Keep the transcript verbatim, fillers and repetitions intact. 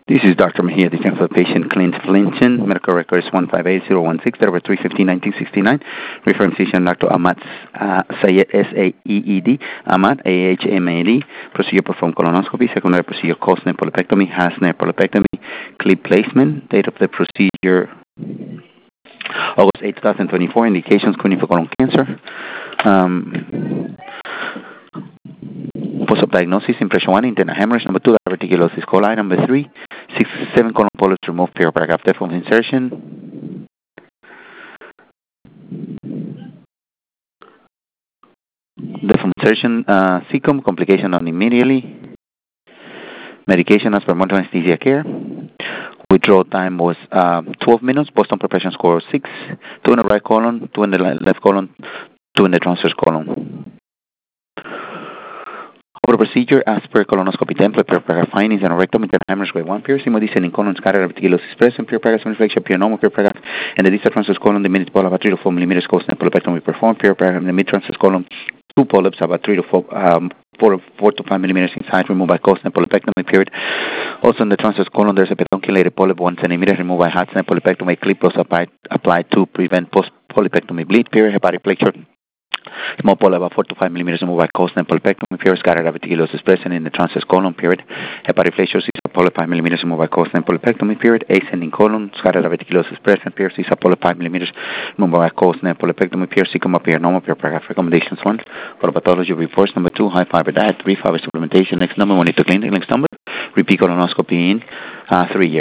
This is Doctor Mejia, the for patient Clint Flinchen. Medical records one five eight zero one six, December three fifteen nineteen sixty-nine. Referring physician Doctor Ahmad uh, Sayed, S A E E D, Ahmad, A H M A D. Procedure performed colonoscopy. Secondary procedure, Costner polypectomy, Hasner polypectomy, clip placement. Date of the procedure, August eighth, twenty twenty-four. Indications, conical colon cancer. Um, Post-op diagnosis, impression one, internal hemorrhage. Number two, diverticulosis coli. Number three, six, seven colon polyps removed, perioperative depth of insertion. Depth of insertion, uh, cecum, complication on immediately. Medication as per monitoring anesthesia care. Withdrawal time was uh, twelve minutes. Boston preparation score six. Two in the right colon, two in the left colon, two in the transverse colon. For the procedure, as per colonoscopy template, perioperative findings and rectum, internal hemorrhage grade one, piercing, descending colon, scatter reticulosis present, perioperative inflection, pneumoma, perioperative, and the distal transverse colon, the minute polyp about three to four millimeters, costal polypectomy performed, perioperative, and the mid transverse colon, two polyps about three to four, um, four, four to five millimeters in size, removed by costal polypectomy period. Also in the transverse colon, there's a pedunculated polyp, one centimeter, removed by Hadsen polypectomy, clip was applied, applied to prevent post polypectomy bleed, period, hepatic flexure. Small polyp about four to five millimeters removed by Costner polypectomy period, scattered reticulosis present in the transverse colon period, hepatic flexure, polyp five millimeters removed by Costner polypectomy period, ascending colon, scattered reticulosis present period, polyp five millimeters removed by Costner polypectomy period, cecum appear normal, perioperative recommendations one, for pathology reports number two, high fiber diet, three fiber supplementation, next number, monitor clinic, next number, repeat colonoscopy in uh, three years.